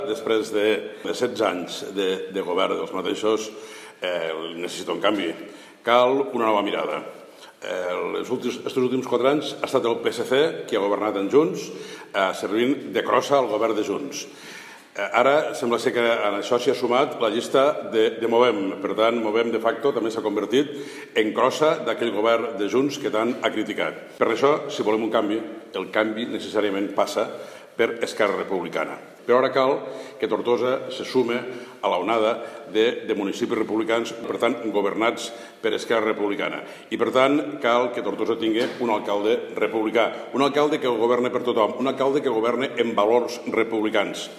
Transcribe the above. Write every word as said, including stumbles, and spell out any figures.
Després de, de setze anys de, de govern dels mateixos, eh, necessita un canvi. Cal una nova mirada. Eh, els últims, els últims quatre anys ha estat el P S C qui ha governat en Junts, eh, servint de crossa al govern de Junts. Eh, ara sembla ser que en això s'hi ha sumat la llista de, de Movem. Per tant, Movem de facto també s'ha convertit en crossa d'aquell govern de Junts que tant ha criticat. Per això, si volem un canvi, el canvi necessàriament passa per Esquerra Republicana. Però ara cal que Tortosa se sume a l'onada de, de municipis republicans, per tant, governats per Esquerra Republicana. I, per tant, cal que Tortosa tingui un alcalde republicà, un alcalde que governi per tothom, un alcalde que governi en valors republicans.